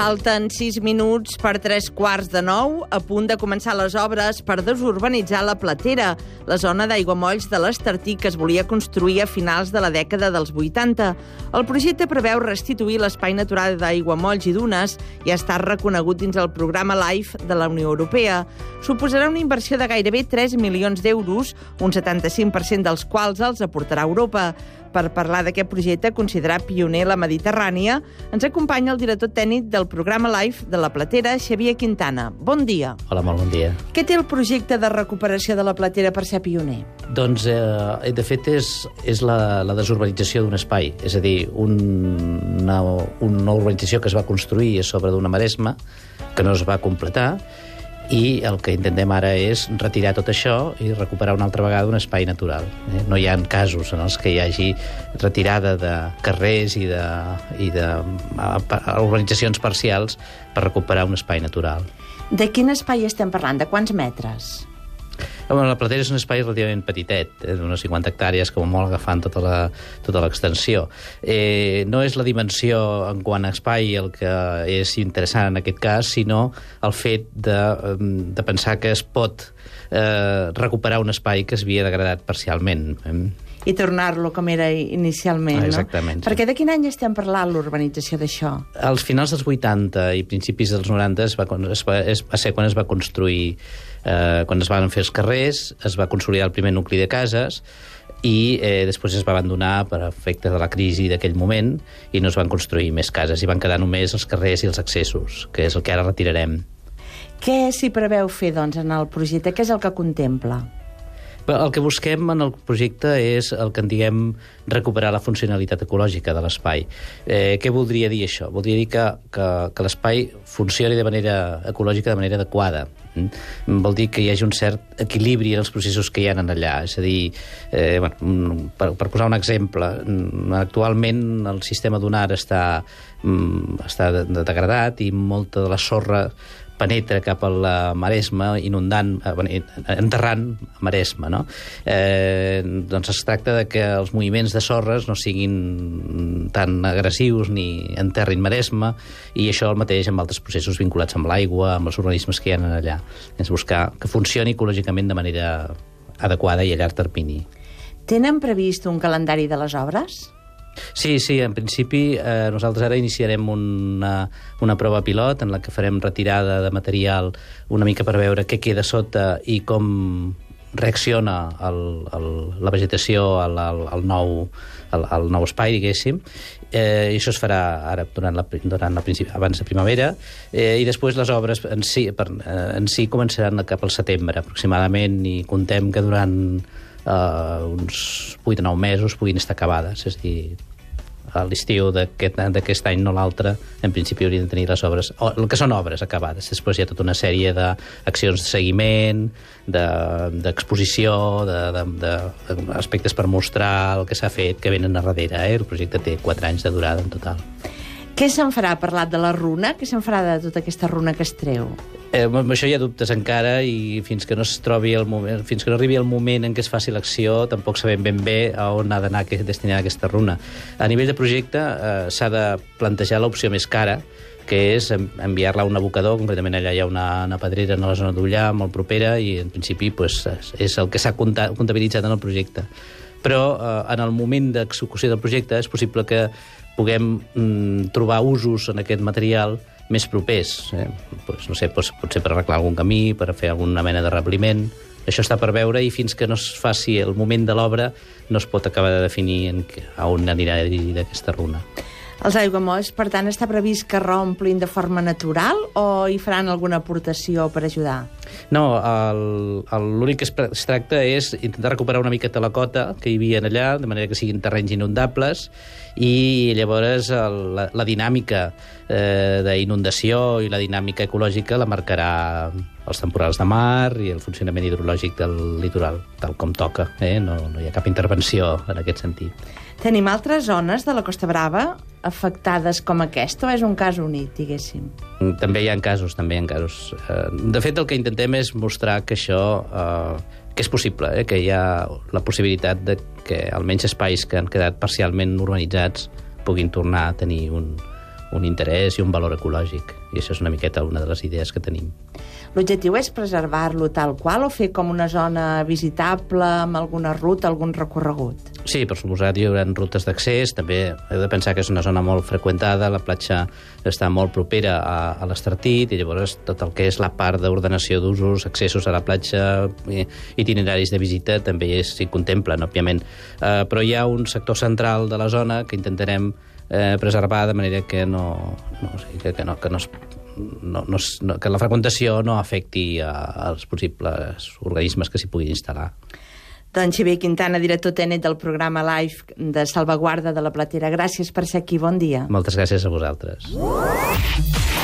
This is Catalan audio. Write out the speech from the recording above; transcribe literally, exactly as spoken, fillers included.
Falten sis minuts per tres quarts de nou, a punt de començar les obres per desurbanitzar la Platera, la zona d'aiguamolls de l'Estartí que es volia construir a finals de la dècada dels vuitanta. El projecte preveu restituir l'espai natural d'aiguamolls i dunes i està reconegut dins el programa LIFE de la Unió Europea. Suposarà una inversió de gairebé tres milions d'euros, un setanta-cinc per cent dels quals els aportarà Europa. Per parlar d'aquest projecte, considerat pioner a la Mediterrània, ens acompanya el director tècnic del programa LIFE de la Platera, Xavier Quintana. Bon dia. Hola, molt bon dia. Què té el projecte de recuperació de la Platera per ser pioner? Doncs, eh, de fet, és, és la, la desurbanització d'un espai. És a dir, un, una, una urbanització que es va construir a sobre d'una maresma, que no es va completar, i el que intentem ara és retirar tot això i recuperar una altra vegada un espai natural. Eh? No hi ha casos en els que hi hagi retirada de carrers i de, i de urbanitzacions parcials per recuperar un espai natural. De quin espai estem parlant? De quants metres? Bueno, la Platera és un espai relativament petitet, eh, d'unes cinquanta hectàrees, com molt agafant tota la, tota l'extensió. Eh, no és la dimensió en quant a espai el que és interessant en aquest cas, sinó el fet de, de pensar que es pot eh, recuperar un espai que es havia degradat parcialment. I tornar-lo com era inicialment, no? Exactament. Perquè de quin any estem parlant, l'urbanització d'això? Als finals dels vuitanta i principis dels noranta es va, es va, es va ser quan es va construir, eh, quan es van fer els carrers, es va consolidar el primer nucli de cases i eh, després es va abandonar per efecte de la crisi d'aquell moment i no es van construir més cases i van quedar només els carrers i els accessos, que és el que ara retirarem. Què s'hi preveu fer, doncs, en el projecte? Què és el que contempla? El que busquem en el projecte és el que en diguem recuperar la funcionalitat ecològica de l'espai. Eh, què voldria dir això? Voldria dir que, que, que l'espai funcioni de manera ecològica de manera adequada. Mm? Vol dir que hi hagi un cert equilibri en els processos que hi ha allà. És a dir, eh, bueno, per, per posar un exemple, actualment el sistema dunar està, està degradat i molta de la sorra penetra cap a la Maresma, inundant, eh, enterrant Maresma, no? Eh, doncs es tracta de que els moviments de sorres no siguin tan agressius ni enterrin Maresma, i això el mateix amb altres processos vinculats amb l'aigua, amb els organismes que hi ha allà. És buscar que funcioni ecològicament de manera adequada i a llarg termini. Tenen previst un calendari de les obres? Sí, sí, en principi eh, nosaltres ara iniciarem una, una prova pilot en la que farem retirada de material una mica per veure què queda sota i com reacciona el, el, la vegetació al, al, al, nou, al, al nou espai, diguéssim. Eh, I això es farà ara durant la, durant la principi, abans de primavera, eh, i després les obres en si, per, eh, en si començaran cap al setembre aproximadament, i contem que durant Uh, uns vuit o nou mesos puguin estar acabades. És a dir, a l'estiu d'aquest any, no l'altre, en principi haurien de tenir les obres, o, el que són obres acabades. Després hi ha tota una sèrie d'accions de seguiment, d'exposició, de, de, de, de, d'aspectes per mostrar el que s'ha fet, que venen a darrere. Eh? El projecte té quatre anys de durada en total. Què se'n farà? Ha parlat de la runa. Què se'n farà de tota aquesta runa que es treu? Eh, amb això hi ha dubtes encara, i fins que no es trobi el moment, fins que no arribi el moment en què es faci l'acció, tampoc sabem ben bé a on ha d'anar destinada aquesta runa. A nivell de projecte eh, s'ha de plantejar l'opció més cara, que és enviar-la a un abocador. Concretament allà hi ha una, una pedrera en la zona d'Ullà, molt propera, i en principi pues, és el que s'ha comptabilitzat en el projecte. Però eh, en el moment d'execució del projecte és possible que puguem mm, trobar usos en aquest material més propers. Eh? Pues, no sé, pues, potser per arreglar algun camí, per fer alguna mena de rebliment. Això està per veure, i fins que no es faci el moment de l'obra no es pot acabar de definir en a on anirà d'aquesta runa. Els aiguamolls, per tant, està previst que romplin de forma natural o hi faran alguna aportació per ajudar? No, l'únic que es tracta és intentar recuperar una miqueta la cota que hi havia allà, de manera que siguin terrenys inundables, i llavors el, la, la dinàmica eh, d'inundació i la dinàmica ecològica la marcarà els temporals de mar i el funcionament hidrològic del litoral, tal com toca. Eh? No, no hi ha cap intervenció en aquest sentit. Tenim altres zones de la Costa Brava afectades com aquesta, o és un cas únic, diguéssim? També hi ha casos, també hi ha casos. De fet, el que intentem és mostrar que això eh, que és possible, eh, que hi ha la possibilitat de que almenys espais que han quedat parcialment urbanitzats puguin tornar a tenir un, un interès i un valor ecològic. I això és una miqueta una de les idees que tenim. L'objectiu és preservar-lo tal qual o fer com una zona visitable amb alguna ruta, algun recorregut? Sí, per suposat, hi haurà rutes d'accés. També heu de pensar que és una zona molt freqüentada, la platja està molt propera a, a l'Estartit, i llavors tot el que és la part d'ordenació d'usos, accessos a la platja, itineraris de visita, també s'hi contemplen, òbviament. Eh, però hi ha un sector central de la zona que intentarem eh, preservar de manera que no, no, o sigui, que, que no, que no es No, no, no, que la freqüentació no afecti a, als possibles organismes que s'hi puguin instal·lar. Doncs Xavier Quintana, director tècnic del programa LIFE de salvaguarda de la Platera. Gràcies per ser aquí, bon dia. Moltes gràcies a vosaltres.